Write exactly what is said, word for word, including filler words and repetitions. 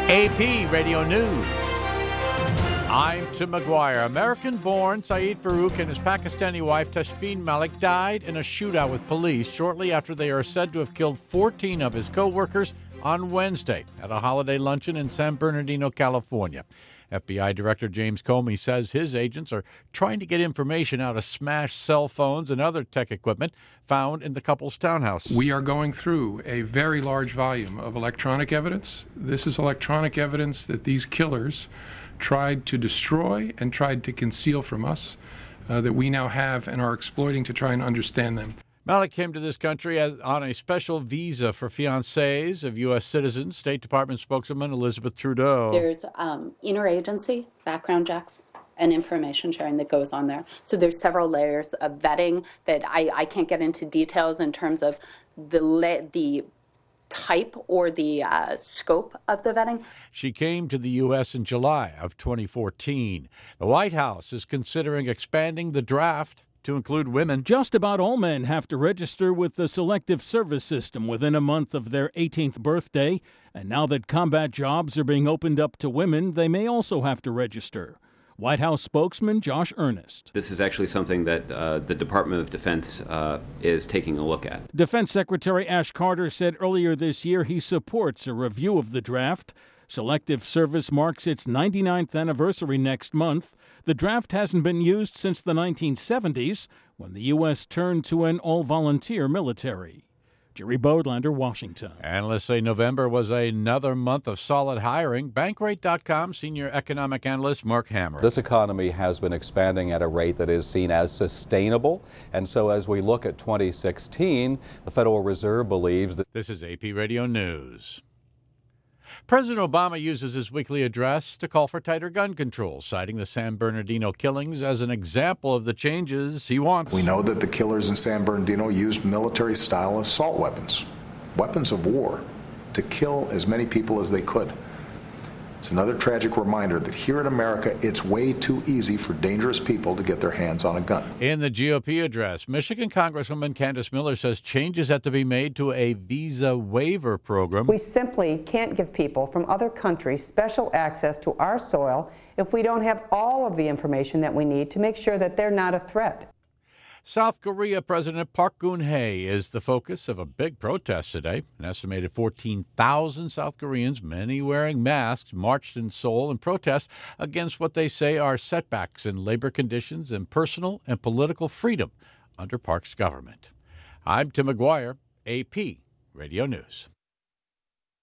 A P Radio News. I'm Tim McGuire. American-born Saeed Farouk and his Pakistani wife Tashfeen Malik died in a shootout with police shortly after they are said to have killed fourteen of his co-workers on Wednesday at a holiday luncheon in San Bernardino, California. F B I Director James Comey says his agents are trying to get information out of smashed cell phones and other tech equipment found in the couple's townhouse. We are going through a very large volume of electronic evidence. This is electronic evidence that these killers tried to destroy and tried to conceal from us, uh, that we now have and are exploiting to try and understand them. Malik came to this country as, on a special visa for fiancés of U S citizens. State Department spokeswoman Elizabeth Trudeau. There's um, interagency background checks and information sharing that goes on there. So there's several layers of vetting that I, I can't get into details in terms of the le- the type or the uh, scope of the vetting. She came to the U S in July of twenty fourteen. The White House is considering expanding the draft to include women. Just about all men have to register with the Selective Service System within a month of their eighteenth birthday. And now that combat jobs are being opened up to women, they may also have to register. White House spokesman Josh Earnest. This is actually something that uh, the Department of Defense uh, is taking a look at. Defense Secretary Ash Carter said earlier this year he supports a review of the draft. Selective Service marks its ninety-ninth anniversary next month. The draft hasn't been used since the nineteen seventies, when the U S turned to an all-volunteer military. Jerry Bodlander, Washington. Analysts say November was another month of solid hiring. Bankrate dot com senior economic analyst Mark Hammer. This economy has been expanding at a rate that is seen as sustainable. And so as we look at twenty sixteen, the Federal Reserve believes that... This is A P Radio News. President Obama uses his weekly address to call for tighter gun control, citing the San Bernardino killings as an example of the changes he wants. We know that the killers in San Bernardino used military-style assault weapons, weapons of war, to kill as many people as they could. It's another tragic reminder that here in America, it's way too easy for dangerous people to get their hands on a gun. In the G O P address, Michigan Congresswoman Candace Miller says changes have to be made to a visa waiver program. We simply can't give people from other countries special access to our soil if we don't have all of the information that we need to make sure that they're not a threat. South Korea President Park Geun-hye is the focus of a big protest today. An estimated fourteen thousand South Koreans, many wearing masks, marched in Seoul in protest against what they say are setbacks in labor conditions and personal and political freedom under Park's government. I'm Tim McGuire, A P Radio News.